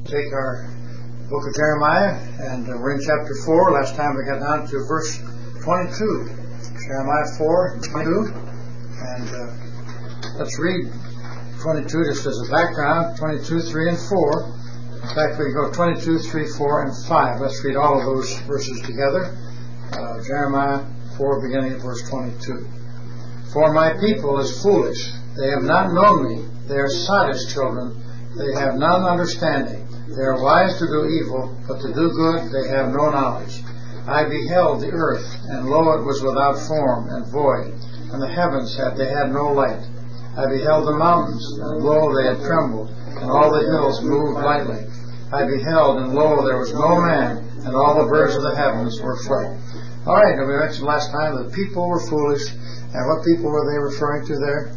Take our book of Jeremiah, and we're in chapter 4. Last time we got down to verse 22. Jeremiah 4, 22. And let's read 22 just as a background. 22, 3, and 4. In fact, we go 22, 3, 4, and 5. Let's read all of those verses together. Jeremiah 4, beginning at verse 22. For my people is foolish. They have not known me. They are sottish children. They have none understanding. They are wise to do evil, but to do good they have no knowledge. I beheld the earth, and lo, it was without form and void, and the heavens they had no light. I beheld the mountains, and lo, they had trembled, and all the hills moved lightly. I beheld, and lo, there was no man, and all the birds of the heavens were fled. All right, and we mentioned last time that people were foolish, and what people were they referring to there?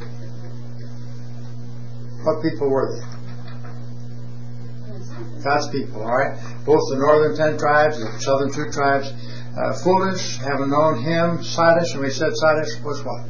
What people were they? God's people, all right? Both the northern 10 tribes and the southern 2 tribes. Foolish, haven't known him. Sottish, and we said sottish was what?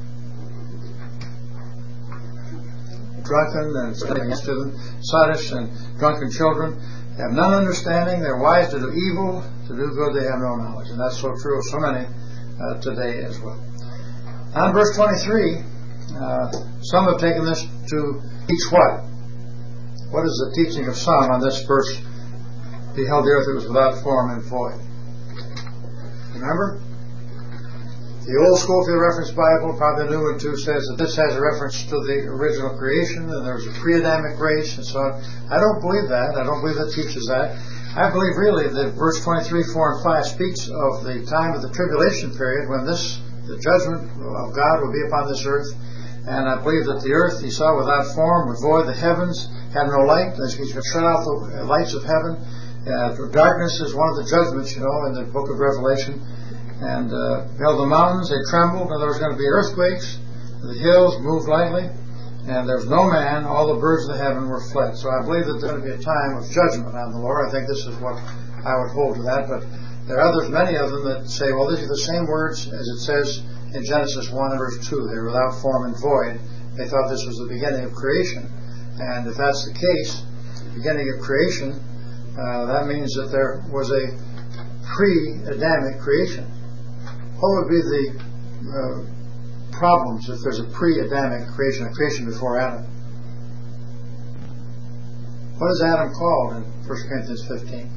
Drunken and something against them. Sottish and drunken children have none understanding. They're wise to do evil, to do good they have no knowledge. And that's so true of so many today as well. Now in verse 23, some have taken this to teach what? What is the teaching of some on this verse? Beheld the earth, it was without form and void. Remember? The old Schofield Reference Bible, probably the new one too, says that this has a reference to the original creation, and there's a pre-Adamic race, and so on. I don't believe that. I don't believe that teaches that. I believe really that verse 23, 4, and 5 speaks of the time of the tribulation period when the judgment of God will be upon this earth. And I believe that the earth he saw without form, with void, the heavens had no light. He's going to shut out the lights of heaven. Darkness is one of the judgments, in the book of Revelation. And beheld the mountains, they trembled, and there was going to be earthquakes. The hills moved lightly, and there was no man. All the birds of the heaven were fled. So I believe that there's going to be a time of judgment on the Lord. I think this is what I would hold to that. But there are others, many of them, that say, well, these are the same words as it says in Genesis 1 and verse 2. They were without form and void. They thought this was the beginning of creation. And if that's the case, beginning of creation, that means that there was a pre-Adamic creation. What would be the problems if there's a pre-Adamic creation, a creation before Adam? What is Adam called in 1 Corinthians 15?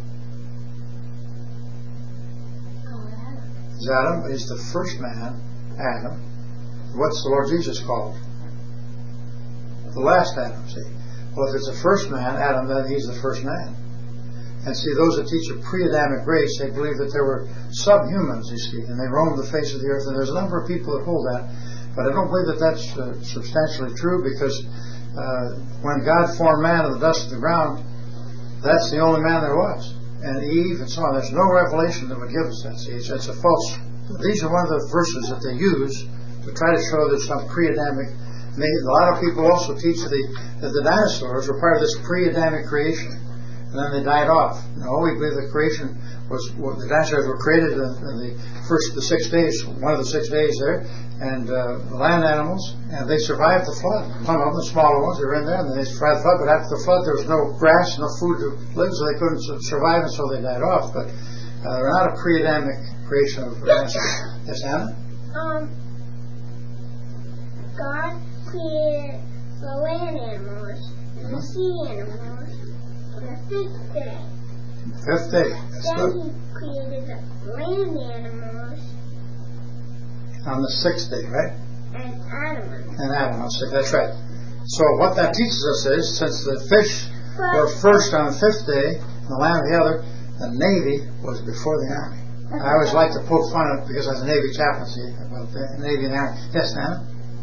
He's the first man, Adam. What's the Lord Jesus called? The last Adam, see. Well, if it's the first man, Adam, then he's the first man. And see, those that teach a pre-Adamic race, they believe that there were subhumans, you see, and they roamed the face of the earth, and there's a number of people that hold that, but I don't believe that that's substantially true, because when God formed man of the dust of the ground, that's the only man there was. And Eve and so on. There's no revelation that would give us that. See, it's a false. These are one of the verses that they use to try to show there's some pre-Adamic. A lot of people also teach that the dinosaurs were part of this pre-Adamic creation, and then they died off. No, we believe the creation the dinosaurs were created in the 6 days, one of the 6 days there, and the land animals, and they survived the flood. Some of them, the smaller ones, they were in there, and they survived the flood, but after the flood there was no grass, no food to live, so they couldn't survive, and so they died off. But they're not a pre-Adamic creation of dinosaurs. Yes, Anna? God created the land animals and the sea animals on the 5th day. 5th day. That's then good. He created the land animals on the 6th day, right? and animals. And Adam on 6th. That's right. So what that teaches us is, since the fish were first on the 5th day, and the land on the other, the Navy was before the Army. I always like to poke fun at it because I was a Navy chaplain, see, about the Navy and the Army. Yes, Anna?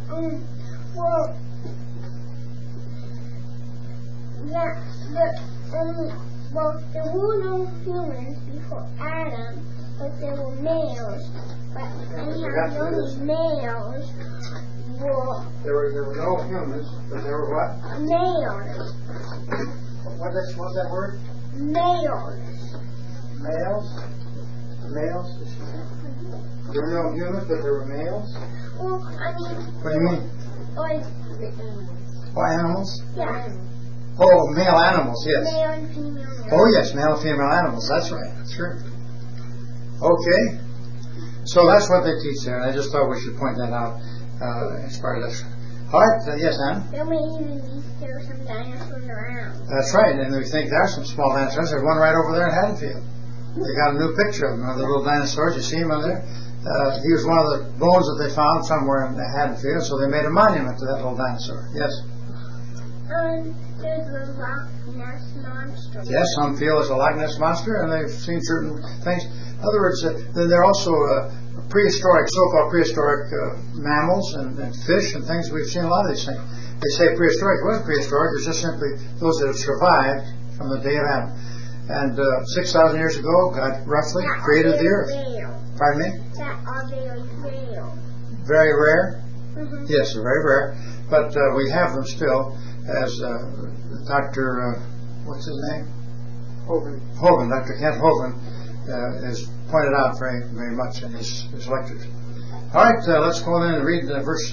There were no humans before Adam, but there were males. But anyhow, those males were... There were no humans, but there were what? Males. What's that word? Males. Males? Males? There were no humans, but there were males? Well, I mean... What do you mean? Like... Animals? Yeah. Oh, male animals, yes. Male and female animals. Oh, yes, male and female animals. That's right. Sure. Okay. So that's what they teach there, and I just thought we should point that out as far as that. All right. Yes, Anna? There may even be still some dinosaurs around. That's right, and we think there are some small dinosaurs. There's one right over there in Haddonfield. They got a new picture of him, the little dinosaurs. You see him on there? He was one of the bones that they found somewhere in Haddonfield, so they made a monument to that little dinosaur. Yes? There's a Loch Ness Monster. Yes, some feel it's a Loch Ness Monster, and they've seen certain things. In other words, then there are also prehistoric, so-called prehistoric mammals and fish and things. We've seen a lot of these things. They say prehistoric. It wasn't prehistoric. It's just simply those that have survived from the day of Adam. And 6,000 years ago, God roughly created the earth. Pardon me? That are very rare. Very rare? Mm-hmm. Yes, they're very rare. But we have them still, as Dr. What's his name? Hovind. Dr. Kent Hovind has pointed out very, very much in his lectures. All right, let's go in and read verse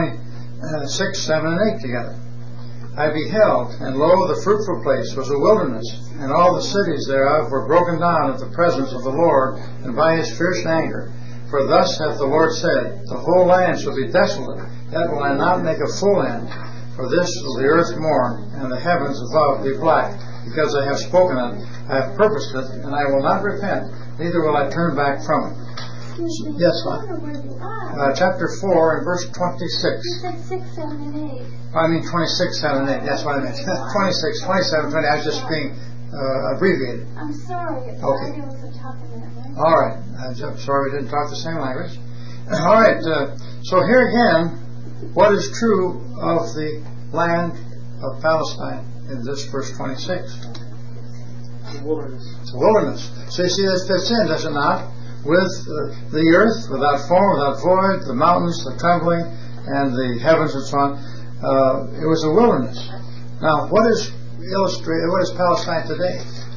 26, 7, and 8 together. I beheld, and lo, the fruitful place was a wilderness, and all the cities thereof were broken down at the presence of the Lord, and by his fierce anger. For thus hath the Lord said, the whole land shall be desolate, yet will I not make a full end. For this will the earth mourn, and the heavens above be black, because I have spoken it, I have purposed it, and I will not repent, neither will I turn back from it. Yes, chapter 4 and verse 26. You said 6, 7, and 8. I mean 26, 7, and 8. That's what I meant. 26, 27, 20. I was just being abbreviated. I'm sorry. It's Okay. right over the top of that, right? All right. I'm sorry we didn't talk the same language. All right. So here again, what is true of the land of Palestine in this verse 26? The wilderness. It's a wilderness. So you see, this fits in, does it not? With the earth, without form, without void, the mountains, the trembling, and the heavens and so on. It was a wilderness. Now, what is Palestine today?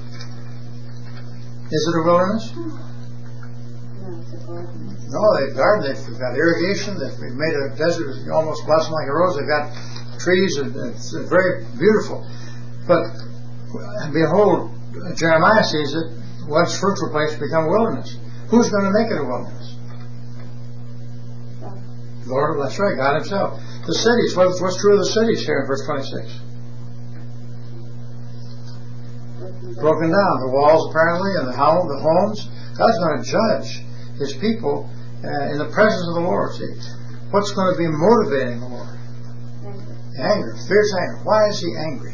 Is it a wilderness? No, they've gardened, they've got irrigation, they've made a desert almost blossom like a rose, they've got trees, and it's very beautiful. But behold, Jeremiah sees it, once fruitful place become a wilderness. Who's going to make it a wilderness? Lord, that's right, God himself. The cities, what's true of the cities here in verse 26? Broken down. The walls apparently, and the homes. God's going to judge his people in the presence of the Lord. See, what's going to be motivating the Lord? Anger, fierce anger. Why is he angry?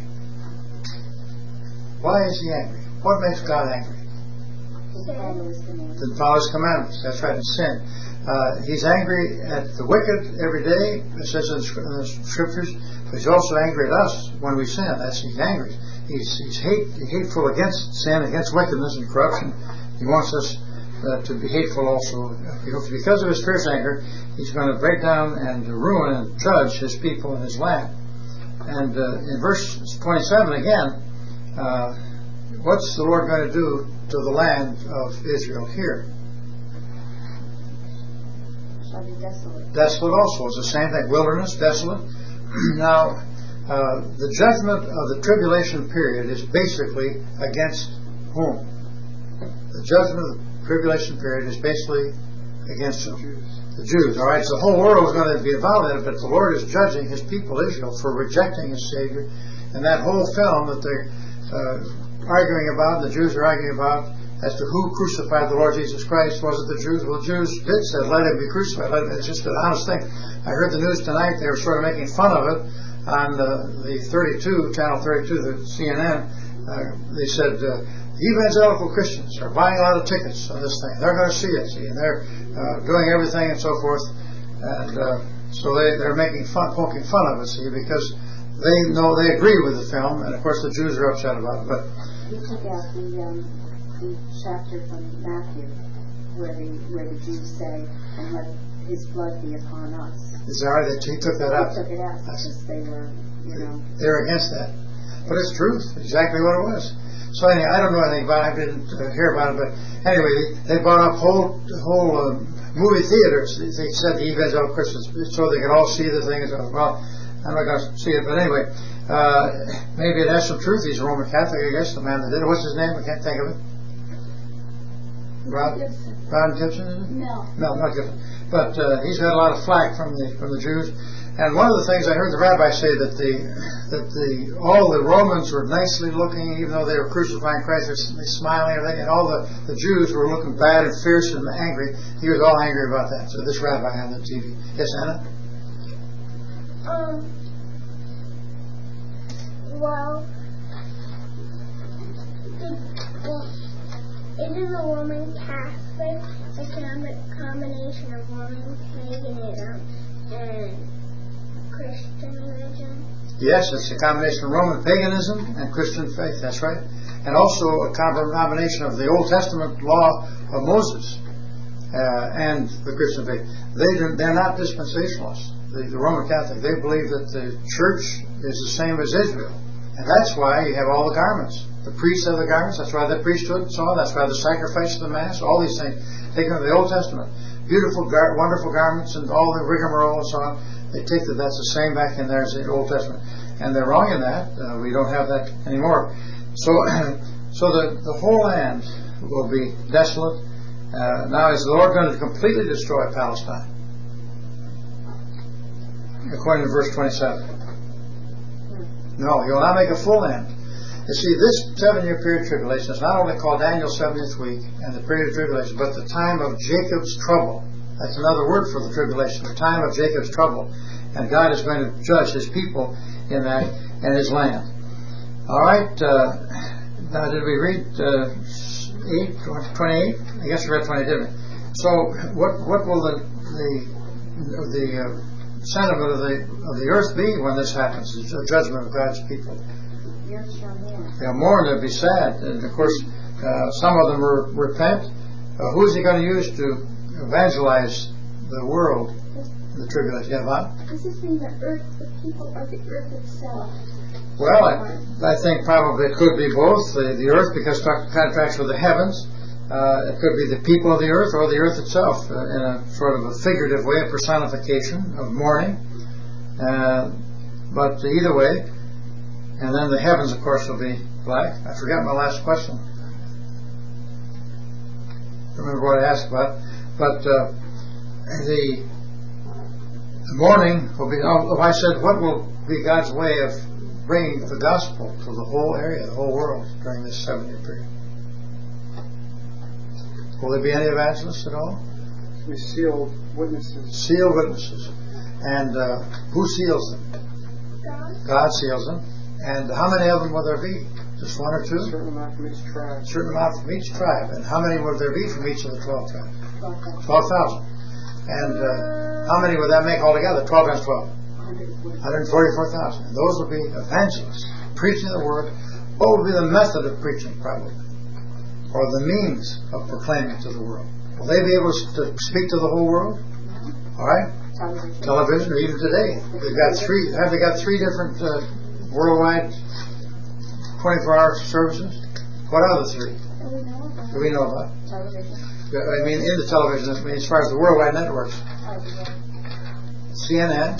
Why is he angry? What makes God angry? Didn't follow his commandments. That's right, and sin. He's angry at the wicked every day, it says in the scriptures, but he's also angry at us when we sin. He's angry. He's hateful against sin, against wickedness and corruption. He wants us to be hateful also. Because of his fierce anger, he's going to break down and ruin and judge his people and his land. And in verse 27 again, what's the Lord going to do to the land of Israel here? Shall be desolate. Desolate also is the same thing. Wilderness, desolate. Now, the judgment of the tribulation period is basically against whom? The judgment of the tribulation period is basically against whom? The Jews. All right, so the whole world is going to be involved in it, but the Lord is judging his people Israel for rejecting his Savior. And that whole film that they're arguing about, the Jews are arguing about, as to who crucified the Lord Jesus Christ. Was it the Jews? Well, the Jews did say, let him be crucified. It's just an honest thing. I heard the news tonight, they were sort of making fun of it on the 32, channel 32, the CNN. They said, evangelical Christians are buying a lot of tickets on this thing. They're going to see it, and they're doing everything and so forth. And so they're making fun, poking fun of it, because they know, they agree with the film, and of course the Jews are upset about it. But You took out the chapter from Matthew where the Jews say, and let his blood be upon us. is that right? He took that out. They took it out because they were, They were against that. But it's truth, exactly what it was. So anyway, I don't know anything about it. I didn't hear about it, but anyway, they bought up whole movie theaters. They said the evangelical Christians so they could all see the thing. Well, I'm not going to see it, but anyway, maybe it has some truth. He's a Roman Catholic, I guess, the man that did it. What's his name? I can't think of it. Ron Gibson, is it? No. No, not Gibson. But he's had a lot of flack from the Jews. And one of the things I heard the rabbi say that all the Romans were nicely looking, even though they were crucifying Christ, they're smiling and everything, and all the Jews were looking bad and fierce and angry. He was all angry about that. So this rabbi on the TV. Yes, Anna? Well, isn't the Roman Catholic a combination of Roman paganism and Christian religion? Yes, it's a combination of Roman paganism and Christian faith. That's right. And also a combination of the Old Testament law of Moses and the Christian faith. They're not dispensationalists. The Roman Catholic, they believe that the church is the same as Israel. And that's why you have all the garments. The priests have the garments. That's why the priesthood and so on. That's why the sacrifice of the Mass. All these things taken from the Old Testament. Beautiful, wonderful garments and all the rigmarole and so on. They take that's the same back in there as the Old Testament. And they're wrong in that. We don't have that anymore. So the whole land will be desolate. Now, is the Lord going to completely destroy Palestine? According to verse 27. No, he will not make a full end. You see, this 7-year period of tribulation is not only called Daniel's 70th week and the period of tribulation, but the time of Jacob's trouble. That's another word for the tribulation, the time of Jacob's trouble. And God is going to judge his people in that and his land. All right. Now, did we read 28? I guess we read 20, didn't we? So, what will the sentiment of the earth be when this happens? The judgment of God's people. They'll mourn. They'll be sad. And of course, some of them will repent. Who is he going to use to evangelize the world in the tribulation? Yeah, Bob? Does this mean the earth, the people, or the earth itself? Well, I think probably it could be both. The earth, because it contracts with the heavens. It could be the people of the earth or the earth itself in a sort of a figurative way, a personification of mourning. But either way, and then the heavens, of course, will be black. I forgot my last question. I remember what I asked about. But the mourning will be. I said, what will be God's way of bringing the gospel to the whole area, the whole world during this 7-year period? Will there be any evangelists at all? We sealed witnesses. Sealed witnesses. And who seals them? God seals them. And how many of them will there be? Just one or two? A certain amount from each tribe. A certain amount from each tribe. And how many will there be from each of the 12 tribes? 12,000. And how many would that make altogether? 12 times 12? 144,000. And those will be evangelists, preaching the word. What will be the method of preaching, probably? Or the means of proclaiming to the world? Will they be able to speak to the whole world? All right? Television, or even today. Have they got three different worldwide 24-hour services? What are the three? Do we know about? Television. I mean, in the television, as far as the worldwide networks. CNN.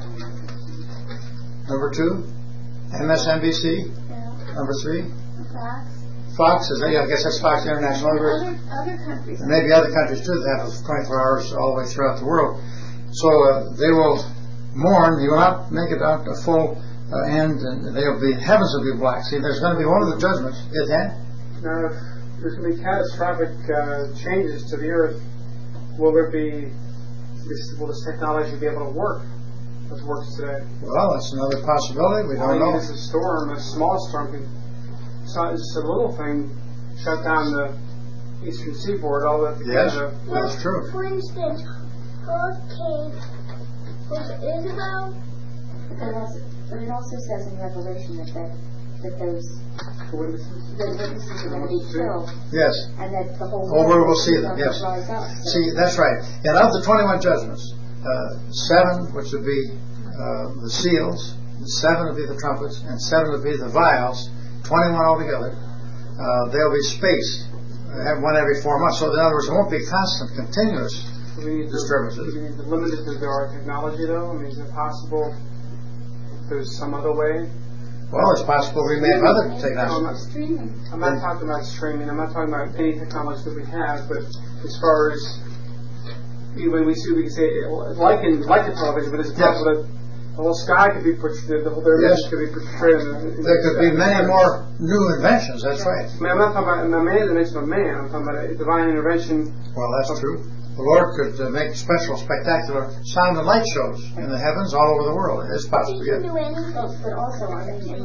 Number 2. MSNBC. Number 3. Fox is, I guess that's Fox International. Other countries. And maybe other countries too that have 24 hours all the way throughout the world. So they will mourn. You will not make it out a full end, and heavens will be black. See, there's going to be one of the judgments. Is that? Now, if there's going to be catastrophic changes to the earth, will this technology be able to work as it works today? Well, that's another possibility. We don't know. It's a small storm can. So it's just a little thing, shut down the eastern seaboard, all that. Yes, that's true. For instance, Hurricane Isabel. But it also says in Revelation that those witnesses are going to be killed. Yes. And that the whole world will see them. Yes. Rise up, so. See, that's right. And of the 21 judgments, 7, which would be the seals, 7 would be the trumpets, and 7 would be the vials. 21 altogether. They'll be spaced, one every 4 months. So in other words, it won't be constant, continuous disturbances. Do we need to limit it to our technology, though? I mean, is it possible if there's some other way? Well, it's possible we may have other technology. Streaming. I'm not talking about streaming. I'm not talking about any technology that we have. But as far as when we can say like a television, but it's possible that the whole sky could be portrayed, the whole image could be portrayed. There could be many more new inventions. That's right. I mean, I'm not talking about a man that makes a man. I'm talking about a divine intervention. Well, that's true. The Lord could make special, spectacular sound and light shows in the heavens all over the world. It's possible. He can do anything. But also, I mean, in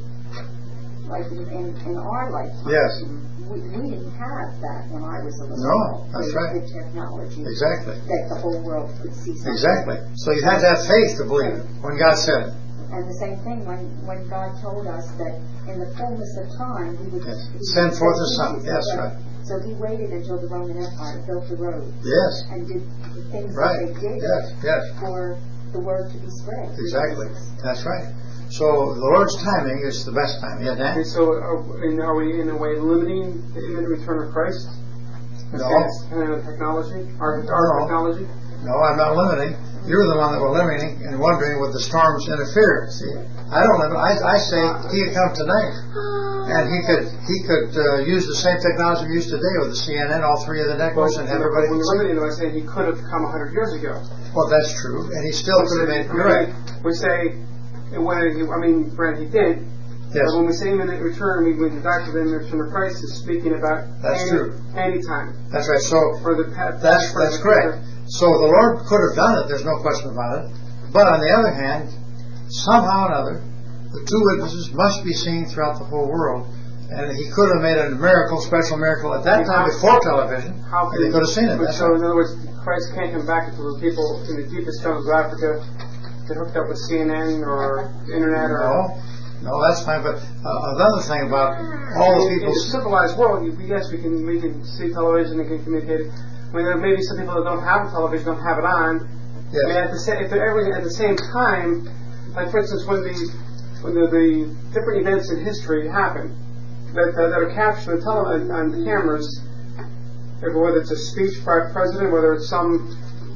our lifetime, Yes. we didn't have that when I was a little No, that's right. The technology Exactly. that the whole world could see something. Exactly. So you had to have faith to believe it when God said it. And the same thing when God told us that in the fullness of time we would Send forth the Son. Yes, right. So he waited until the Roman Empire built the road. Yes. And did the things Right. that they did Yes. for the word to be spread. Exactly. That's right. So the Lord's timing is the best time. Yeah, Dan? And so, are we in a way limiting the imminent return of Christ? No. Technology? Our No. technology? No, I'm not limiting. You're the one that were limiting and wondering would the storms interfere. See, I don't limit. I say he could come tonight, and he could use the same technology we use today with the CNN, all three of the networks, and have everybody. When you're limiting him, I say he could have come 100 years ago. Well, that's true, and he still could have made. You're right. We say, granted he did. Yes. But when we say imminent return, when the doctor of the imminent return of Christ is speaking about anytime. That's right. So for the that's correct. So the Lord could have done it. There's no question about it. But on the other hand, somehow or another, the two witnesses must be seen throughout the whole world. And he could have made a miracle, special miracle at that time before television. And they could have seen it. So in other words, Christ can't come back until the people in the deepest jungles of Africa get hooked up with CNN or the internet or. No, that's fine. But another thing about all the people in the civilized world, yes, we can see television and can communicate. I mean, there may be some people that don't have a television, don't have it on. Yes. I mean, if they're everything at the same time, like for instance, when the different events in history happen that are captured on the cameras, whether it's a speech by a president, whether it's some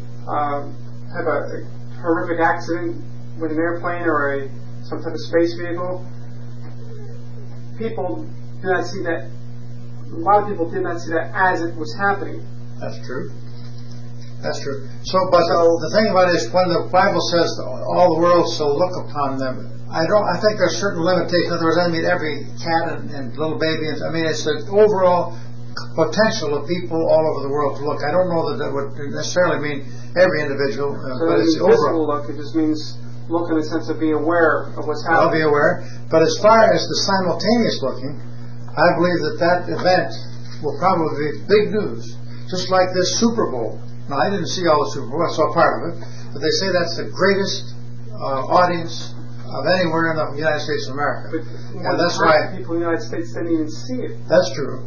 type of horrific accident with an airplane or some type of space vehicle, people do not see that. A lot of people did not see that as it was happening. That's true. That's true. So, but the thing about it is, when the Bible says all the world shall look upon them, I think there's certain limitations. In other words, I mean every cat and little baby. I mean it's the overall potential of people all over the world to look. I don't know that would necessarily mean every individual, but it's the overall look. It just means look in the sense of be aware of what's happening. I'll be aware. But as far as the simultaneous looking, I believe that event will probably be big news. Just like this Super Bowl. Now, I didn't see all the Super Bowl. I saw part of it. But they say that's the greatest audience of anywhere in the United States of America. And that's why people in the United States didn't even see it. That's true.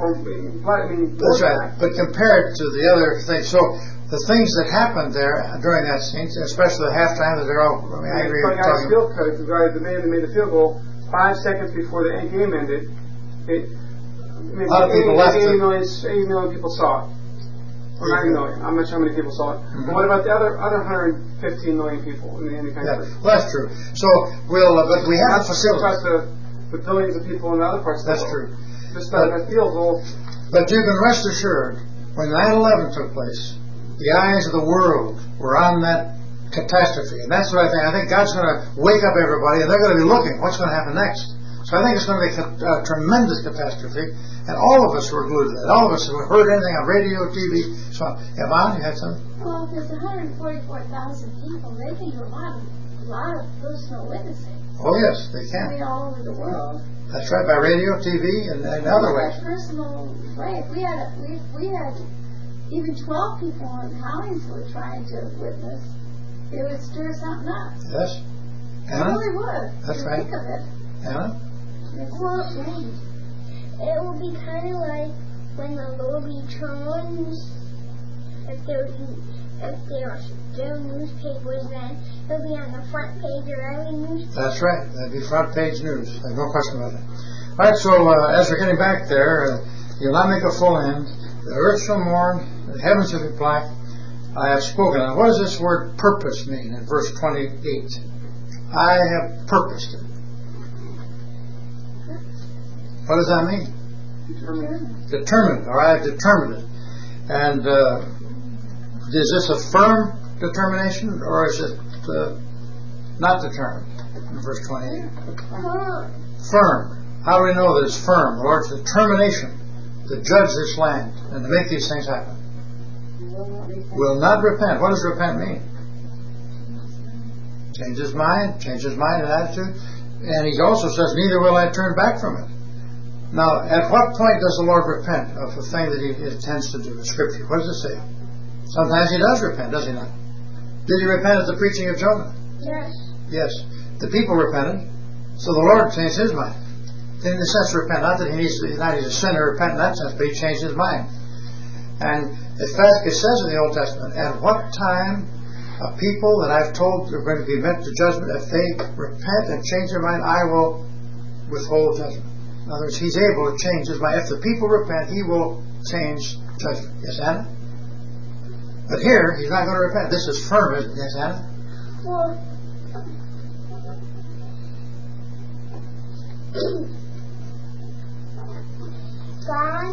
That's right. But compared to the other things, so the things that happened there during that scene, especially the halftime, that they're all. I mean, I agree with talking. The man that made the field goal 5 seconds before the game ended. A lot of people left. 80 million people saw it. Or 90 million. I'm not sure how many people saw it. Mm-hmm. But what about the other 115 million people in the country? Yeah, well, that's true. So but we have a facility. The billions of people in other parts of the world. That's true. Just that field goal. But you can rest assured, when 9/11 took place, the eyes of the world were on that catastrophe. And that's what I think. I think God's going to wake up everybody, and they're going to be looking, what's going to happen next? So I think it's going to be a tremendous catastrophe, and all of us were glued to that. All of us who heard anything on radio, TV, so on. Yvonne, you had something? Well, if there's 144,000 people, they can do a lot of personal witnessing. Oh, yes, they can. I mean, all over the world. That's right, by radio, TV, and other ways. Personal way. If we had even 12 people in counties who were trying to witness, it would stir something up. Yes. It really would. That's right. Think of it. Anna? Well, it will be kind of like when the Lord returns. If there are still newspapers, then it'll be on the front page of every newspaper. That's right. That'd be front page news. There's no question about it. All right. So as we're getting back there, you'll not make a full end. The earth shall mourn. The heavens shall be black. I have spoken. Now, what does this word "purpose" mean in verse 28? I have purposed it. What does that mean? Determined. All right, I've determined it. And is this a firm determination, or is it not determined? In verse 28. Firm. How do we know that it's firm? The Lord's determination to judge this land and to make these things happen. Will not repent. What does repent mean? Change his mind and attitude. And he also says, neither will I turn back from it. Now, at what point does the Lord repent of the thing that he intends to do in Scripture? What does it say? Sometimes he does repent, does he not? Did he repent at the preaching of Jonah? Yes. Yes. The people repented, so the Lord changed his mind. In the sense, repent. Not that he's a sinner, repent in that sense, but he changed his mind. And in fact, it says in the Old Testament, at what time a people that I've told are going to be met to judgment, if they repent and change their mind, I will withhold judgment. In other words, he's able to change his mind. If the people repent, he will change judgment. Yes, Anna? But here, he's not going to repent. This is firm, isn't it? Yes, Anna? Well, God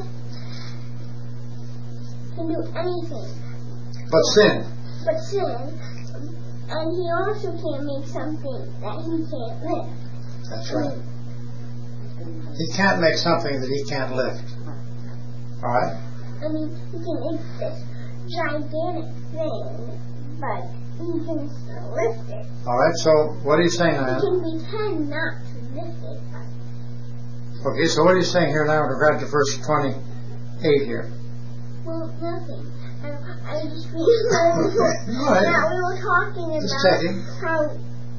can do anything But sin. but sin, and he also can't make something that he can't lift. That's right. He can't make something that he can't lift. All right? I mean, he can make this gigantic thing, but he can still lift it. All right, so what are you saying, He Anna? can pretend not to lift it. Okay, so what are you saying here now in regard to verse 28 here? Well, nothing. I just realized that we were talking Just about checking. how...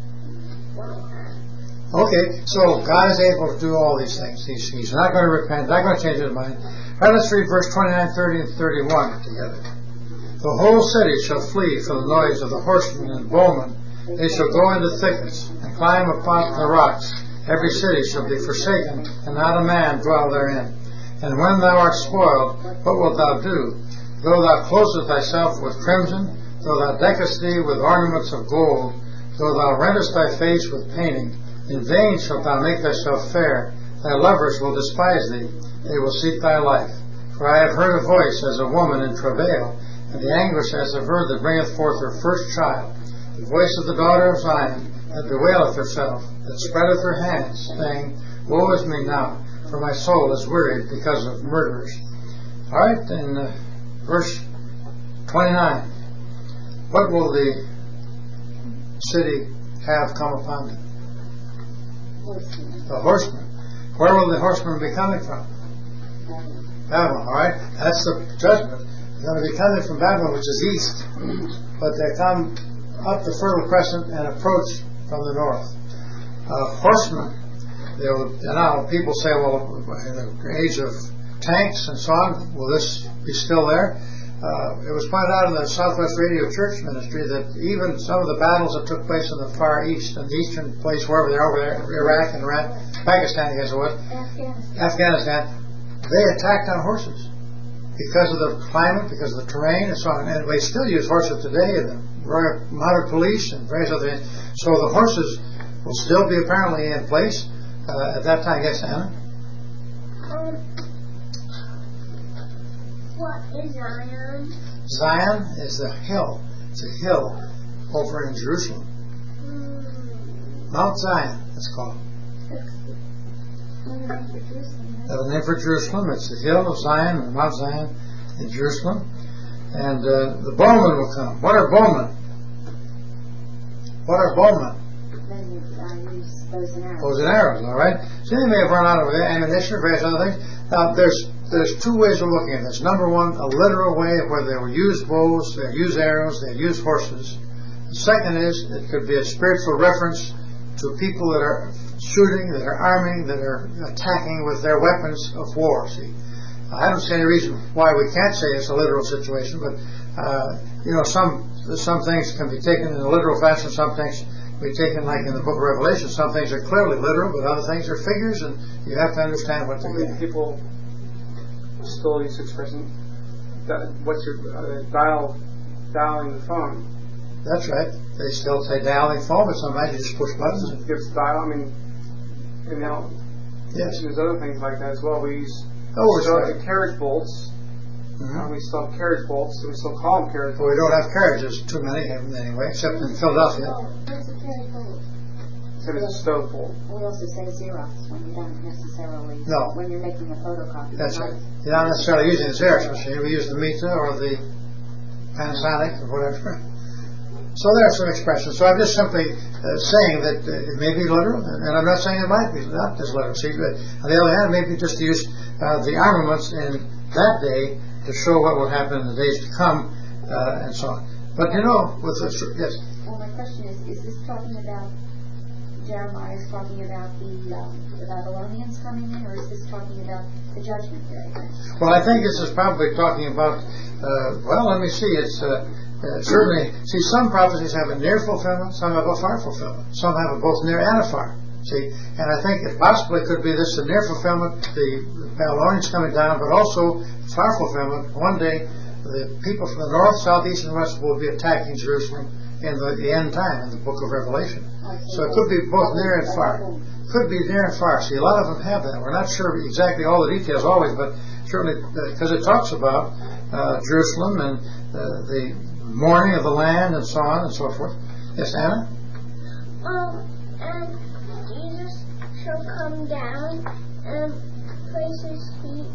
Okay, so God is able to do all these things. He's not going to repent, not going to change his mind. All right, let's read verse 29, 30, and 31 together. The whole city shall flee from the noise of the horsemen and bowmen. They shall go into thickets and climb upon the rocks. Every city shall be forsaken, and not a man dwell therein. And when thou art spoiled, what wilt thou do? Though thou closest thyself with crimson, though thou deckest thee with ornaments of gold, though thou rentest thy face with painting, in vain shalt thou make thyself fair. Thy lovers will despise thee. They will seek thy life. For I have heard a voice as a woman in travail, and the anguish as of her that bringeth forth her first child. The voice of the daughter of Zion, that bewaileth herself, that spreadeth her hands, saying, Woe is me now, for my soul is wearied because of murderers. All right, in verse 29, what will the city have come upon them? The horsemen. Where will the horsemen be coming from? Babylon, all right? That's the judgment. They're going to be coming from Babylon, which is east. But they come up the Fertile Crescent and approach from the north. Horsemen. Now, people say, well, in the age of tanks and so on, will this be still there? It was pointed out in the Southwest Radio Church Ministry that even some of the battles that took place in the Far East, and the eastern place, wherever they're over there, Iraq and Iran, Pakistan, I guess it was, Afghanistan, they attacked on horses because of the climate, because of the terrain, and so on. And they still use horses today in the Royal Mounted Police and various other things. So the horses will still be apparently in place at that time. Yes, Anna? What is Zion? Zion is the hill. It's a hill over in Jerusalem. Mount Zion, it's called. The name for Jerusalem. It's the hill of Zion, or Mount Zion in Jerusalem. And the bowmen will come. What are bowmen? What are bowmen? Bows and arrows. Bows and arrows, all right. So they may have run out of ammunition or various other things. Now, there's two ways of looking at this. Number one, a literal way where they will use bows, they'll use arrows, they'll use horses. The second is, it could be a spiritual reference to people that are shooting, that are arming, that are attacking with their weapons of war. See, I don't see any reason why we can't say it's a literal situation, but some things can be taken in a literal fashion, some things can be taken like in the book of Revelation. Some things are clearly literal, but other things are figures, and you have to understand what they're getting. People still use this expression, what's your dialing the phone. That's right. They still say dialing phone, but sometimes you just push buttons. It gives dial, Yes. There's other things like that as well. We use carriage bolts. We still have carriage bolts, so we still call them carriage bolts. Well, we don't have carriages, too many of them anyway, except in Philadelphia. What's a carriage bolt? So it's a stove bolt. We also say Xerox when you don't necessarily, when you're making a photocopy. That's right. You're not necessarily using the Xerox machine. We use the Mita or the Panasonic or whatever. So there are some expressions. So I'm just simply saying that it may be literal, and I'm not saying it might be not as literal. See, but on the other hand, maybe just to use the armaments in that day to show what will happen in the days to come, and so on. But you know, with this, yes. Well, my question is this talking about Jeremiah is talking about the Babylonians coming in, or is this talking about the judgment day? Well, I think this is probably talking about. Let me see. It's certainly. See, some prophecies have a near fulfillment, some have a far fulfillment, some have a both near and a far. See, and I think it possibly could be this the near fulfillment, the Babylonians coming down, but also far fulfillment. One day, the people from the north, south, east, and west will be attacking Jerusalem in the end time in the book of Revelation. So it could be both near and far. Could be near and far. See, a lot of them have that. We're not sure exactly all the details always, but certainly because it talks about Jerusalem and the mourning of the land and so on and so forth. Yes, Anna? And Jesus shall come down and place his feet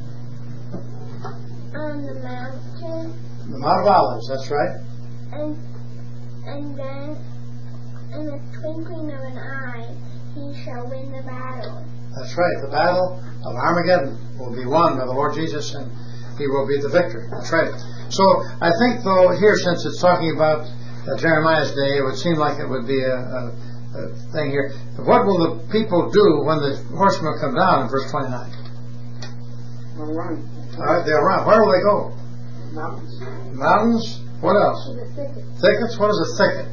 on the mountain. The Mount of Olives, that's right. And then, in the twinkling of an eye, he shall win the battle. That's right. The battle of Armageddon will be won by the Lord Jesus, and he will be the victor. That's right. So I think, though, here, since it's talking about Jeremiah's day, it would seem like it would be a thing here. What will the people do when the horsemen come down in verse 29? They'll run. All right, they'll run. Where will they go? Mountains. Mountains? What else? Thickets? What is a thicket?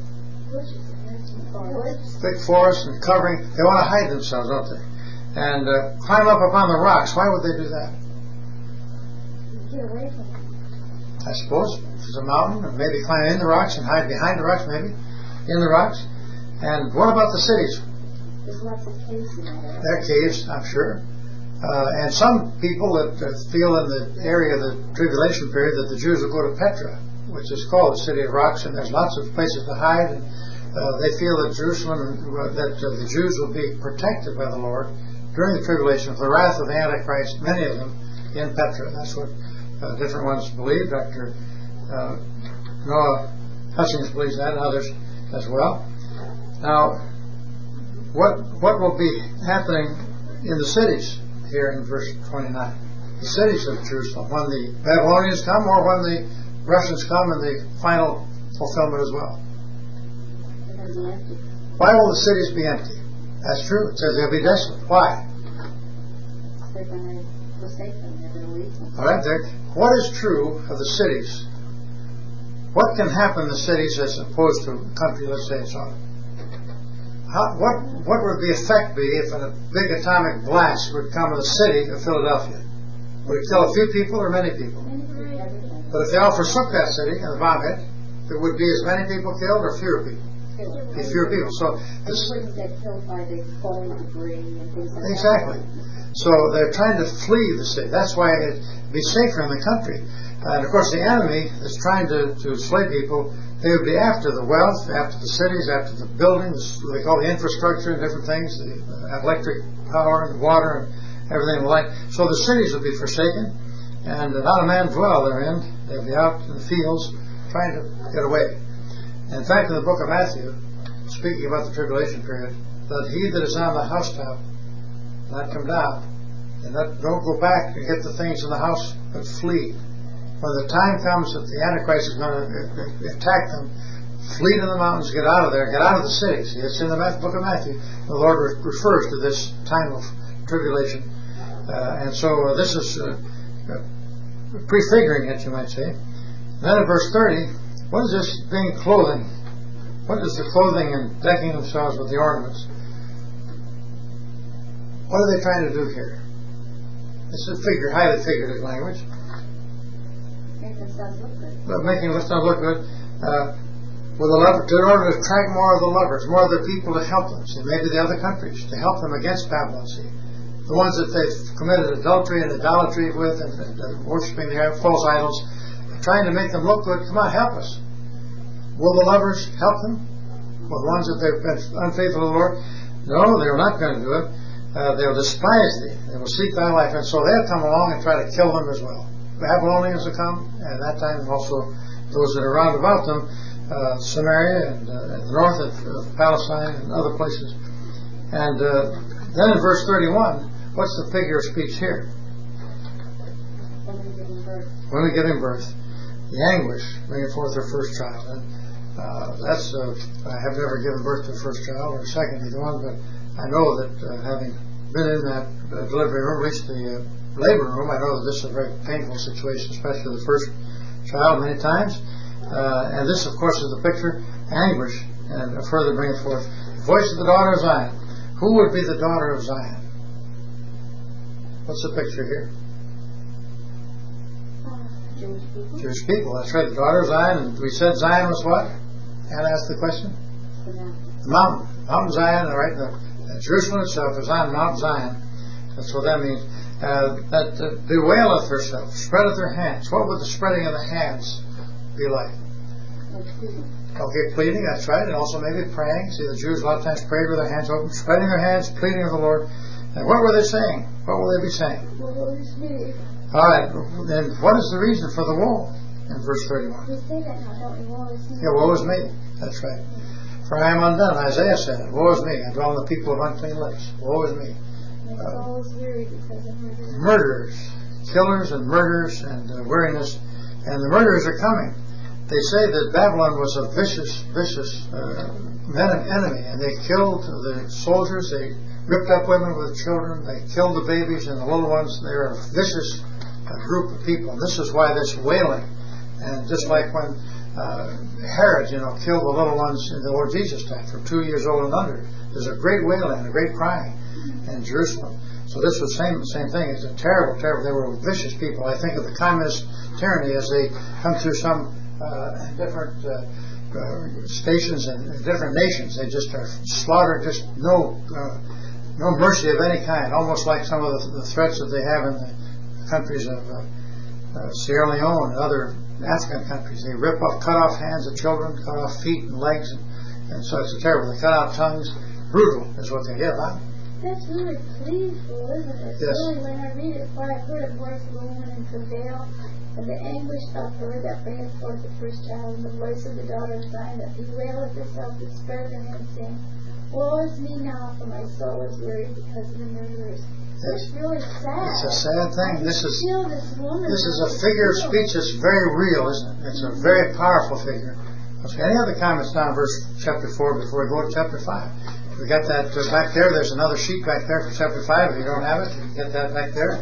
Thick forest and covering. They want to hide themselves, don't they? And climb up upon the rocks. Why would they do that? Get away from it. I suppose there's a mountain, or maybe climb in the rocks and hide behind the rocks, maybe in the rocks. And what about the cities? There's lots of caves in there. They're caves, I'm sure. And some people that feel in the area of the tribulation period that the Jews will go to Petra, which is called the city of rocks, and there's lots of places to hide. And they feel that Jerusalem, that the Jews will be protected by the Lord during the tribulation of the wrath of the Antichrist, many of them in Petra. That's what different ones believe. Dr. Noah Hutchings believes that, and others as well. Now, what will be happening in the cities here in verse 29? The cities of Jerusalem, when the Babylonians come or when the Russians come in the final fulfillment as well. Why will the cities be empty? That's true. It says they'll be desolate. Why? They're going to forsake them. They're going to leave them. All right, what is true of the cities? What can happen in the cities as opposed to a country, let's say, in Sodom? What would the effect be if a big atomic blast would come to the city of Philadelphia? Would it kill a few people or many people? But if they all forsook that city and the bomb hit, there would be as many people killed or fewer people? Fewer people. So this wouldn't get killed by the falling debris and things like that. Exactly. So they're trying to flee the city. That's why it'd be safer in the country. And of course, the enemy that's trying to slay people, they would be after the wealth, after the cities, after the buildings, they call the infrastructure and different things, the electric power and water and everything like. So the cities will be forsaken, and not a man dwell therein. They'll be out in the fields trying to get away. In fact, in the book of Matthew, speaking about the tribulation period, that he that is on the housetop not come down, and don't go back and get the things in the house, but flee. When the time comes that the Antichrist is going to attack them, flee to the mountains, get out of there, get out of the cities. It's in the book of Matthew. The Lord refers to this time of tribulation. And so this is prefiguring it, you might say. Then in verse 30, what is this being clothing? What is the clothing and decking themselves with the ornaments? What are they trying to do here? This is highly figurative language. Make themselves look good. But making themselves look good. With the lover, in order to attract more of the lovers, more of the people to help them. See, maybe the other countries, to help them against Babylon. See, the ones that they've committed adultery and idolatry with and worshiping their false idols, trying to make them look good. Come on, help us. Will the lovers help them? Well, the ones that they've been unfaithful to the Lord? No, they're not going to do it. They'll despise thee. They will seek thy life. And so they'll come along and try to kill them as well. Babylonians will come, and at that time also those that are round about them, Samaria and the north of Palestine and other places. And then in verse 31, what's the figure of speech here? When we give him birth. The anguish, bringing forth her first child. And I have never given birth to a first child or a second either one, but I know that having been in that delivery room, reached the labor room, I know that this is a very painful situation, especially the first child many times. And this, of course, is the picture, anguish, and further bringing forth the voice of the daughter of Zion. Who would be the daughter of Zion? What's the picture here? Jewish people. That's right, the daughter of Zion. And we said Zion was what? Anna asked the question? The mountain. Mount Zion, right? Jerusalem itself is on Mount Zion. That's what that means. That bewaileth herself, spreadeth her hands. What would the spreading of the hands be like? Okay, pleading, that's right. And also maybe praying. See, the Jews a lot of times prayed with their hands open, spreading their hands, pleading with the Lord. And what were they saying? What will they be saying? Woe is me. All right, then what is the reason for the woe in verse 31? We say that now, don't we? Woe is me. Yeah, woe is me. That's right. For I am undone. Isaiah said it. Woe is me. I dwell in the people of unclean lips. Woe is me. My soul is weary because of murderers. Murderers. Killers and murderers and weariness. And the murderers are coming. They say that Babylon was a vicious enemy. And they killed the soldiers. They ripped up women with children. They killed the babies and the little ones. They're a vicious group of people. And this is why this wailing. And just like when Herod, killed the little ones in the Lord Jesus' time from 2 years old and under. There's a great wailing, a great crying in Jerusalem. So this was the same thing. It's a terrible. They were vicious people. I think of the communist tyranny as they come through some different stations and different nations. They just are slaughtered, just no mercy of any kind, almost like some of the threats that they have in the countries of Sierra Leone and other African countries. They cut off hands of children, cut off feet and legs, and so it's terrible. They cut out tongues. Brutal is what they did, huh? That's really painful, isn't it? Yes. Really, when I read it, for I heard a voice of a woman in travail, and the anguish of her that bringeth forth the first child, and the voice of the daughter of Zion that bewaileth herself, that spread her hands, saying, Woe is me now, for my soul is weary because of the murderers. It's really sad. It's a sad thing. This is a figure of speech that's very real, isn't it? It's a very powerful figure. Okay, any other comments now in chapter 4 before we go to chapter 5? We got that back there. There's another sheet back there for chapter 5. If you don't have it, you can get that back there.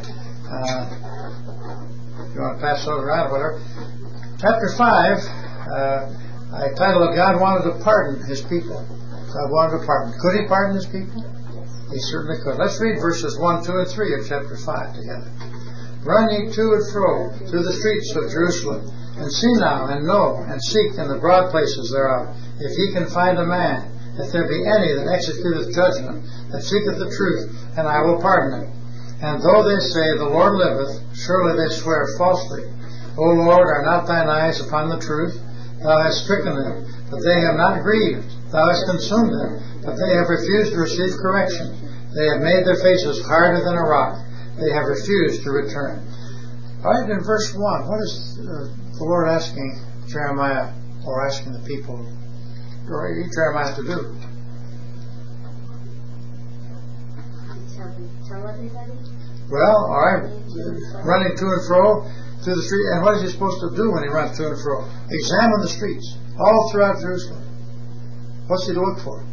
If you want to pass those around or whatever. Chapter 5, I titled it, God wanted to pardon His people. God wanted to pardon. Could He pardon His people? He certainly could. Let's read verses 1, 2, and 3 of chapter 5 together. Run ye to and fro through the streets of Jerusalem, and see now, and know, and seek in the broad places thereof, if ye can find a man, if there be any that executeth judgment, that seeketh the truth, and I will pardon him. And though they say, The Lord liveth, surely they swear falsely. O Lord, are not thine eyes upon the truth? Thou hast stricken them, but they have not grieved. Thou hast consumed them, but they have refused to receive correction. They have made their faces harder than a rock. They have refused to return. All right, in verse 1, what is the Lord asking Jeremiah, or asking the people, or Jeremiah to do? Tell everybody? Well, all right, running to and fro through the street. And what is he supposed to do when he runs to and fro? Examine the streets all throughout Jerusalem. What's he to look for?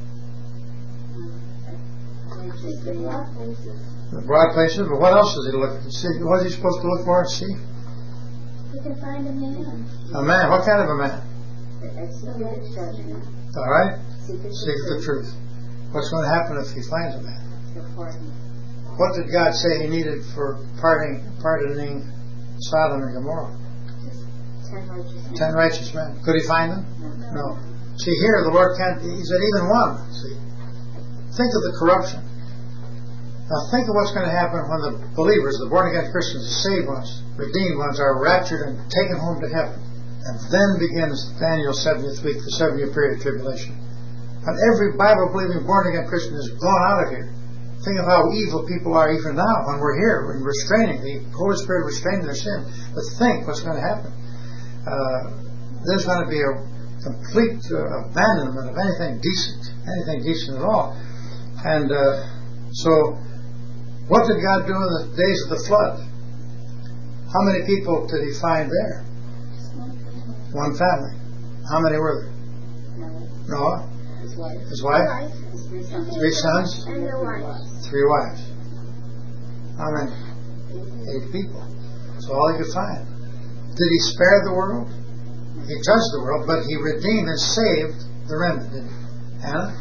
The broad places. But what else is he to look for? What is he supposed to look for and see? You can find a man. A man. What kind of a man? Judgment. All right. Seek the truth. What's going to happen if he finds a man? pardon. What did God say He needed for pardoning Sodom and Gomorrah? Just 10 righteous men. 10 righteous men. Could He find them? No. See, here the Lord can't. He said even one. See, think of the corruption. Now think of what's going to happen when the believers, the born-again Christians, the saved ones, redeemed ones, are raptured and taken home to heaven. And then begins Daniel's 70th week, the 7-year period of tribulation. And every Bible-believing born-again Christian is gone out of here. Think of how evil people are even now when we're here, when restraining, the Holy Spirit restraining their sin. But think what's going to happen. There's going to be a complete abandonment of anything decent at all. And so, what did God do in the days of the flood? How many people did He find there? One family. How many were there? Noah, his wife, 3 sons, And the wives. 3 wives. How many? 8 people. That's all He could find. Did He spare the world? He judged the world, but He redeemed and saved the remnant, didn't He? Anna?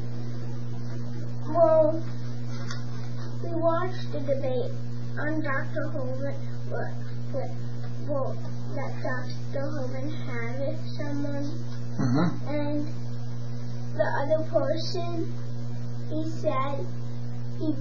Well, we watched the debate on Dr. Hovind, that Dr. Hovind had with someone, and the other person, he said he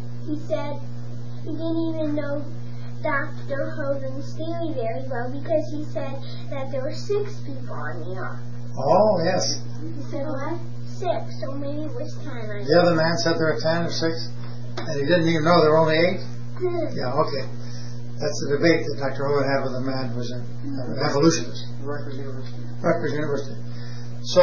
didn't even know Dr. Hovind's theory very well because he said that there were 6 people on the ark. Oh, yes. He said what? 6, so maybe it was 10. The other man said there were 10 or 6, and he didn't even know there were only 8? Yeah, okay. That's the debate that Dr. Hovind had with a man who was an evolutionist. Rutgers University. So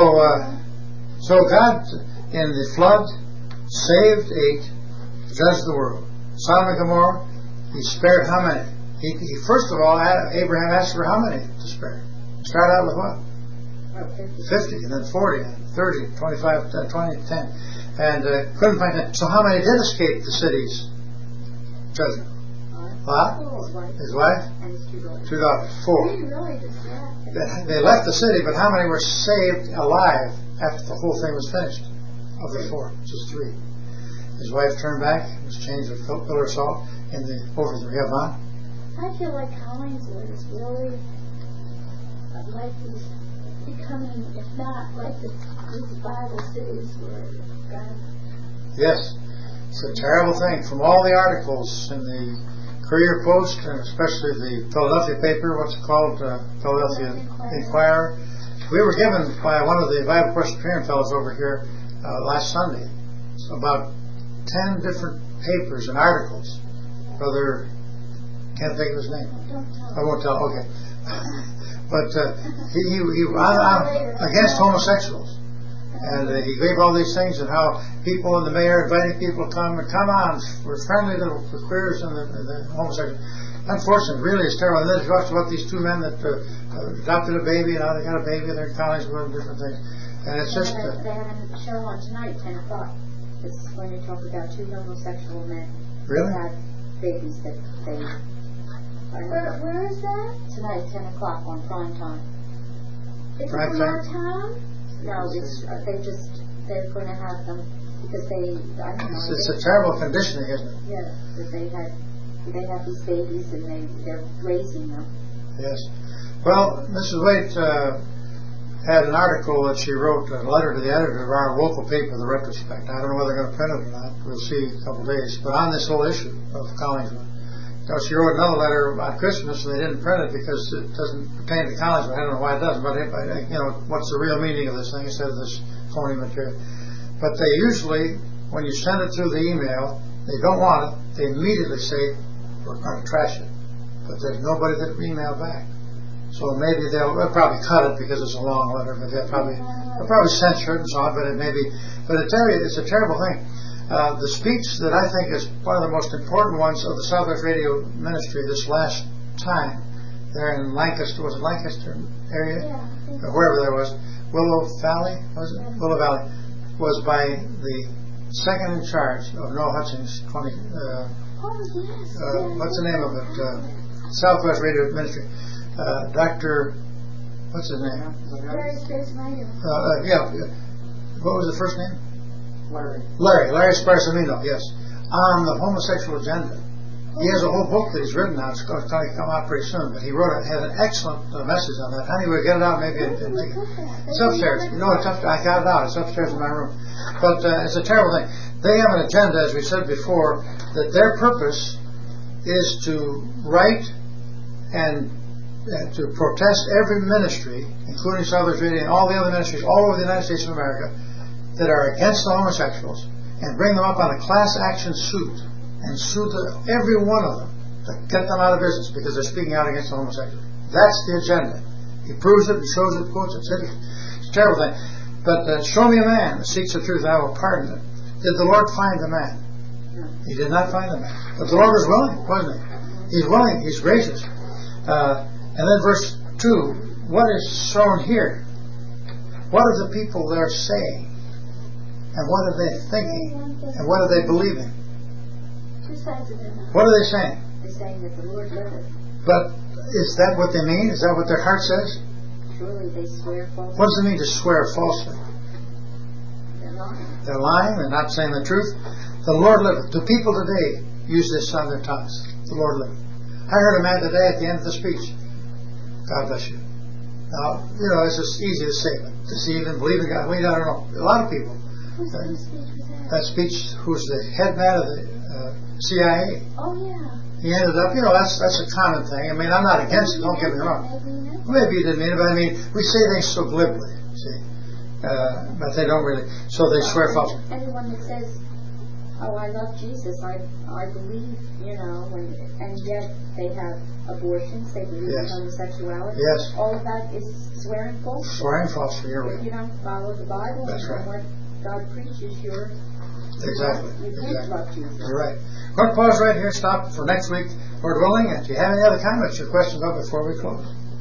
God, in the flood, saved 8, judged the world. Sodom and Gomorrah, He spared how many? He first of all, Abraham asked for how many to spare? Start out with what? 50, and then 40, and 30, 25, 20, 10. And couldn't find it. So how many did escape the city's judgment? Lot, his wife, And his 2 daughters. 2 daughters, 4. They left the city, but how many were saved alive after the whole thing was finished? Of the 4, just 3. His wife turned back, was changed a pillar of salt over the Yavon. I feel like Collingswood is really like he's becoming, if not like these Bible cities where God. Yes, it's a terrible thing. From all the articles in the Courier Post, and especially the Philadelphia paper, what's it called, Philadelphia Inquirer, we were given by one of the Bible Presbyterian fellows over here last Sunday about 10 different papers and articles. Brother, can't think of his name. I won't tell. Okay, but he against homosexuals. And he gave all these things and how people in the mayor inviting people to come on, we're friendly to the queers and the homosexuals. Unfortunately, really it's terrible. And then he talks about these 2 men that adopted a baby and now they got a baby and they're in college and different things. And it's just... They have a show on tonight, 10 o'clock. It's going to talk about 2 homosexual men Really? who had babies that they... Where is that? Tonight, 10 o'clock on prime time. Is it Prime from time? our town? No, they're going to have them because I don't know. It's a terrible conditioning, isn't it? Yeah, that they have these babies and they're raising them. Yes. Well, Mrs. Waite had an article that she wrote, a letter to the editor of our local paper, The Retrospect. I don't know whether they're going to print it or not. We'll see in a couple of days. But on this whole issue of Collingswood. She wrote another letter about Christmas, and they didn't print it because it doesn't pertain to Collingswood. I don't know why it doesn't, but what's the real meaning of this thing instead of this phony material? But they usually, when you send it through the email, they don't want it. They immediately say, we're going to trash it. But there's nobody that emailed back. So maybe they'll probably cut it because it's a long letter, but they'll probably censor it and so on, but it may be. But it's a terrible thing. The speech that I think is one of the most important ones of the Southwest Radio Ministry this last time, there in Lancaster, was it Lancaster area? Yeah. Or wherever there was, Willow Valley, was it? Willow Valley, was by the second in charge of Noah Hutchings, what's the name of it? Southwest Radio Ministry. Dr. What's his name? What was the first name? Larry Sparsamino, yes. On the homosexual agenda. He has a whole book that he's written now. It's going to come out pretty soon. But he had an excellent message on that. Honey, we'll get it out maybe. It's upstairs. No, it's up. I got it out. It's upstairs in my room. But it's a terrible thing. They have an agenda, as we said before, that their purpose is to write and to protest every ministry, including Southern Treaty and all the other ministries all over the United States of America that are against the homosexuals, and bring them up on a class action suit and sue every one of them to get them out of business because they're speaking out against the homosexuals. That's the agenda. He proves it and shows it, quotes it. It's a terrible thing. But show me a man that seeks the truth, and I will pardon him. Did the Lord find the man? He did not find the man. But the Lord was willing, wasn't he? He's willing. He's gracious. And then verse 2, what is shown here? What are the people there saying? And what are they thinking? And what are they believing? Two sides of their mouth. What are they saying? They're saying that the Lord liveth. But is that what they mean? Is that what their heart says? Surely they swear falsely. What does it mean to swear falsely? They're lying. They're lying. They're not saying the truth. The Lord liveth. Do people today use this on their tongues? The Lord liveth. I heard a man today at the end of the speech. God bless you. Now, it's just easy to say, but deceive and believe in God. I don't know. A lot of people. Whose speech was that? That speech, who's the head man of the CIA. Oh, yeah. He ended up, that's a common thing. I mean, I'm not against it, don't get me wrong. Maybe he didn't mean it, but I mean, we say things so glibly, see. But they don't really, so they swear falsely. Anyone that says, oh, I love Jesus, I believe, and yet they have abortions, they believe in homosexuality. Yes. All of that is swearing falsely. Swearing falsely, you're right. If you don't follow the Bible That's right. and what God preaches, Exactly. you can't love Jesus. You're right. We're going to pause right here, stop for next week, Lord willing. And if you have any other comments or questions before we close.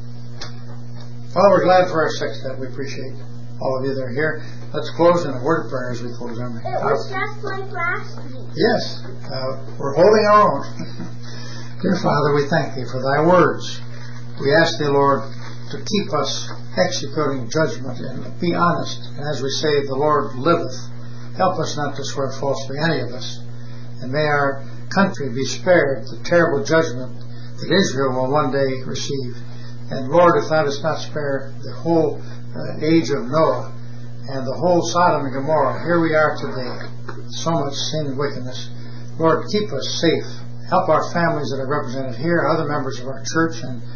Well, we're glad for our sextet. We appreciate all of you that are here. Let's close in a word of prayer as we close our meeting. It was just like last week. Yes, we're holding our own. Dear Father, we thank Thee for Thy words. We ask Thee, Lord, to keep us executing judgment and be honest. And as we say, the Lord liveth. Help us not to swear falsely, any of us. And may our country be spared the terrible judgment that Israel will one day receive. And Lord, if Thou dost not spare the whole age of Noah and the whole Sodom and Gomorrah, here we are today. So much sin and wickedness. Lord, keep us safe. Help our families that are represented here, other members of our church, and